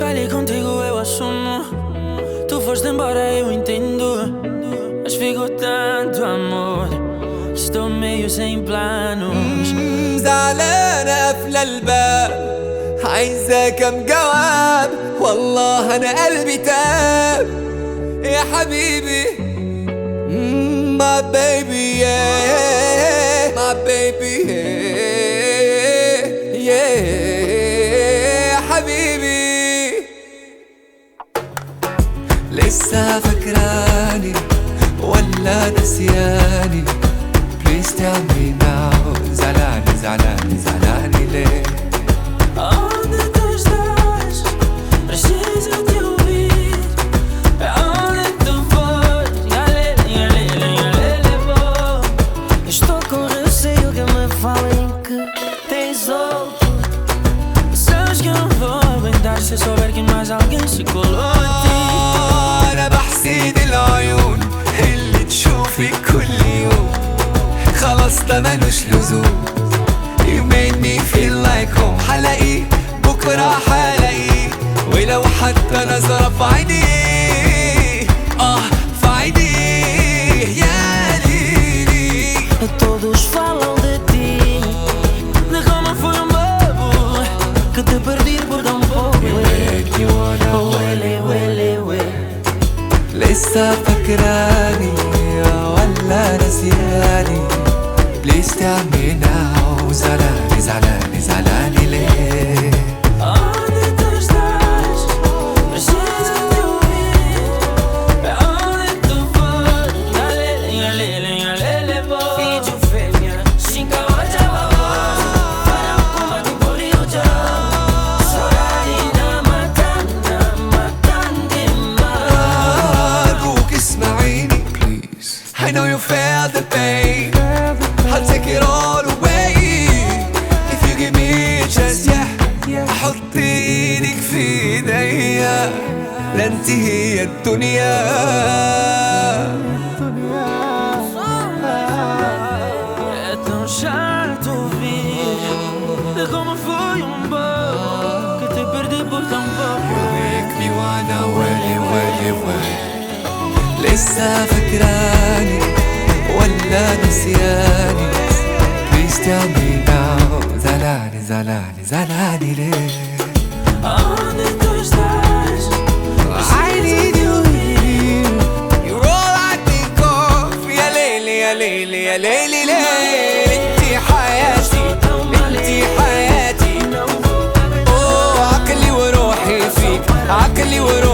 Falei contigo, eu assumo. Tu foste embora, eu entendo. Mas ficou tanto amor que estou meio sem planos. زعلانة قافلة الباب، عايزة كم جواب، والله أنا قلبي تاب يا حبيبي. My baby yeah، my baby yeah يا حبيبي. لسه فاكراني ولا نسياني؟ Please tell me now. زعلاني زعلاني زعلاني ليه؟ Onde tu estás? Preciso te ouvir. Aonde tu fores? Galele, vou. Estou com receio que me falem que tens outro. Sabes que eu não vou aguentar se souber que mais alguém se colou em ti. أنا بحسد العيون اللي تشوفك كل يوم، خلاص ده ملوش لزوم. You made me feel like home. حلاقيه بكرة حلاقيه، ولو حتى نظرة في عينيه، في عينيه يا ليلي. Todos falam de ti, de como foi bobo que te perdi por tão pouco. لسه فاكراني ولا نسياني؟ Please tell me now. زعلاني زعلاني زعلاني ليه؟ Onde tu estás? Preciso te ouvir. Aonde tu fores? Galele, vou. Filho fêmea, xinga hoje a voz. Para o comando por eu já. Sorarina matando demais. أرجوك اسمعيني please. I know you feel the pain. I'll take it all away if you give me a chance. Yeah أحط ايدك في ايديا، لا انت هي الدنيا. É tão chato ouvir de como foi bobo que te perdi por tão pouco. make me wanna wait. لسه فاكراني ولا نسياني؟ Please tell me now. زعلاني زعلاني زعلاني ليه؟ Onde tu estás? I need you here. You're all I think of. يا ليلي يا ليلي يا ليلي ليلي. انتي حياتي انتي حياتي. عقلي وروحي فيك، عقلي وروحي